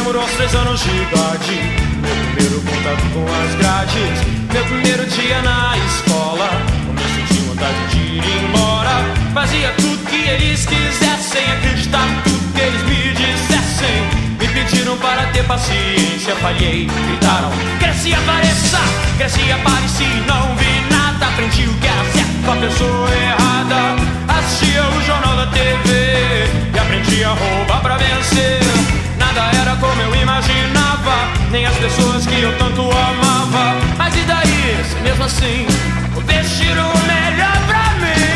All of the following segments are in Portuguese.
namorou aos 3 anos de idade. Meu primeiro contato com as grades. Meu primeiro dia na escola. Como eu senti vontade de ir embora. Fazia tudo que eles quisessem, acreditar em tudo que eles me dissessem. Me pediram para ter paciência, falhei, gritaram: cresci, apareça, cresci, apareci, não vi nada. Aprendi o que era certo com a pessoa errada. Assistia o jornal da TV e aprendi a roubar pra vencer. Nada era como eu imaginava, nem as pessoas que eu tanto amava. Mas e daí, se mesmo assim vou vestir o melhor pra mim?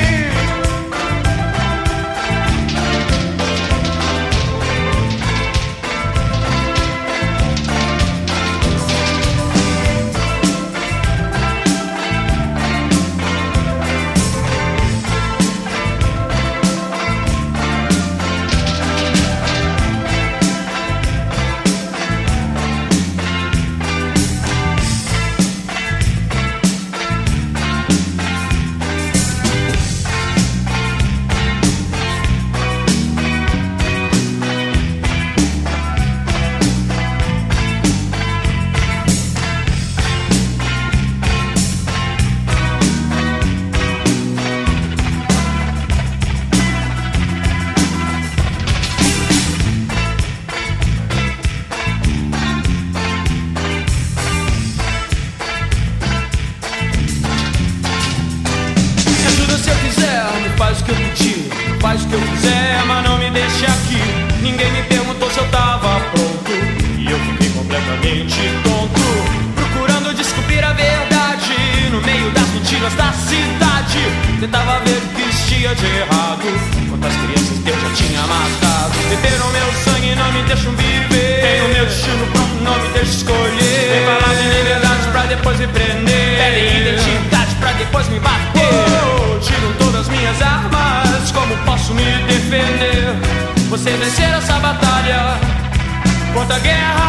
Faz o que eu pedi, faz o que eu quiser, mas não me deixe aqui. Ninguém me perguntou se eu tava pronto e eu fiquei completamente tonto, procurando descobrir a verdade no meio das mentiras da cidade. Tentava ver o que existia de errado, quantas crianças Deus já tinha matado. Beberam meu sangue e não me deixam viver. Tenho meu destino pronto, não me deixam escolher. Vem falar de liberdade pra depois me prender. Pedem identidade pra depois me bater. Tiram todas minhas armas, como posso me defender? Você vencer essa batalha contra a guerra